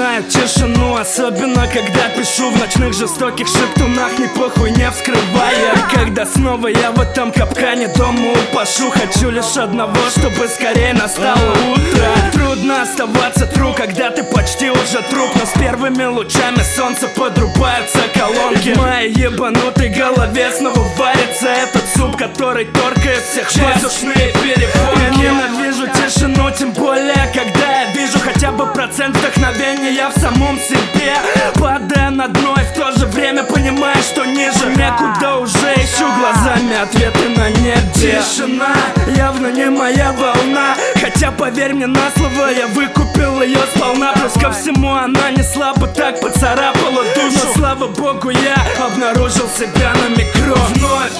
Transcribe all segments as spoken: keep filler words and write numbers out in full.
знают тишину, особенно когда пишу в ночных жестоких шептунах. Не похуй, не вскрывая, когда снова я в этом капкане дома упашу. Хочу лишь одного, чтобы скорее настало утро. Трудно оставаться true, когда ты почти уже труп, но с первыми лучами солнца подрубаются колонки. В моей ебанутой голове снова варится этот суп, который торкает всех воздушные перепонки. Я ненавижу тишину, тем более когда я вижу хотя бы процент вдохновения в самом себе. Падая на дно и в то же время понимаю, что ниже некуда уже. Ищу глазами ответы на небе. Тишина явно не моя волна, хотя поверь мне на слово, я выкупил ее сполна. Плюс ко всему она не слабо так поцарапала душу, но слава богу я обнаружил себя на микро вновь.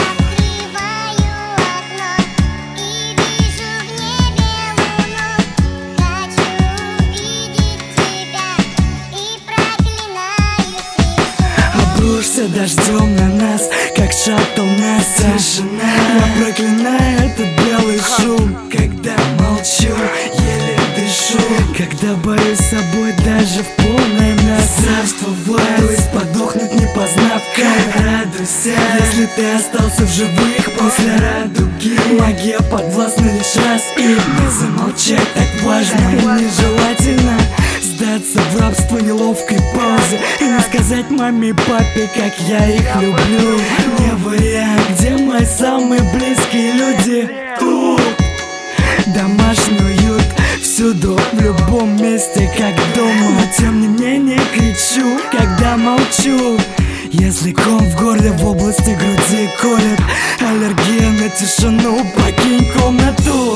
Обрушься дождем на нас, как шаттл НАСА. Тишина. Я проклинаю этот белый шум, когда молчу, еле дышу, когда боюсь собой даже в полной здравствовать, то есть подохнуть, не познав кайф. Радуйся, если ты остался в живых после радуги. Магия подвластна лишь раз, и не замолчать так важно и нежелательно сдаться в рабство неловкой позы и не сказать маме и папе, как я их люблю. Не вариант, где мои самые близкие люди. Тут домашний уют, всюду, в любом месте, как дома. Тем не менее кричу, когда молчу. Если ком в горле в области груди колет, аллергия на тишину, покинь комнату.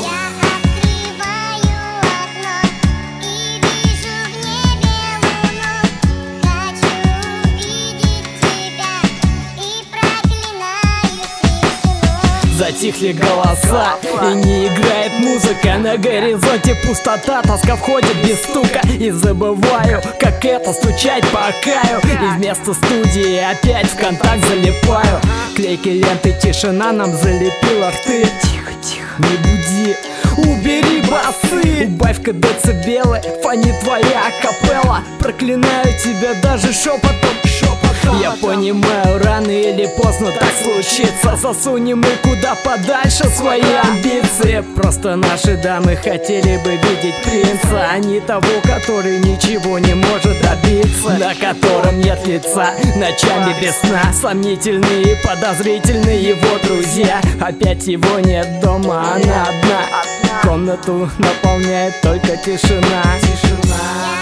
Затихли голоса и не играет музыка. На горизонте пустота, тоска входит без стука. И забываю, как это стучать по каю. И вместо студии опять в контакт залипаю. Клейки ленты, тишина нам залепила рты. Тихо, тихо, не буди, убери басы. Убавь-ка децибелы, фонит твоя капелла. Проклинаю тебя даже шепотом. Я понимаю, рано или поздно так случится. Засунем мы куда подальше свои амбиции. Просто наши дамы хотели бы видеть принца, а не того, который ничего не может добиться, на котором нет лица, ночами без сна. Сомнительные и подозрительные его друзья. Опять его нет дома, она одна. Комнату наполняет только тишина. Тишина.